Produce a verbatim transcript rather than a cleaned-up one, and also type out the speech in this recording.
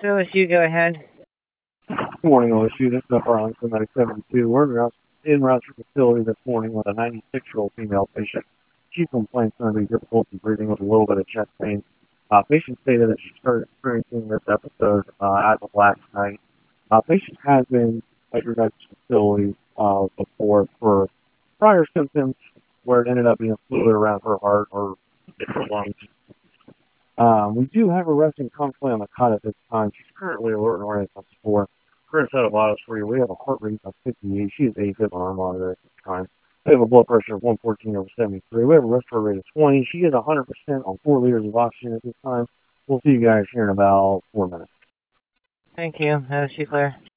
O S U, go ahead. Good morning, O S U. This is Upper Arlington ninety seventy-two. We're in Rouse, in Rouser facility this morning with a ninety-six-year-old female patient. She complains of having difficulty breathing with a little bit of chest pain. Uh, patient stated that she started experiencing this episode uh, as of last night. Uh, patient has been at your guys' facility uh, before for prior symptoms where it ended up being fluid around her heart or in her lungs. Um, we do have her resting comfortably on the cot at this time. She's currently alert and ready to four. Current set of vitals for you. We have a heart rate of fifty-eight. She is AFib on our monitor at this time. We have a blood pressure of one fourteen over seventy-three. We have a respiratory rate of twenty. She is one hundred percent on four liters of oxygen at this time. We'll see you guys here in about four minutes. Thank you. O S U, clear.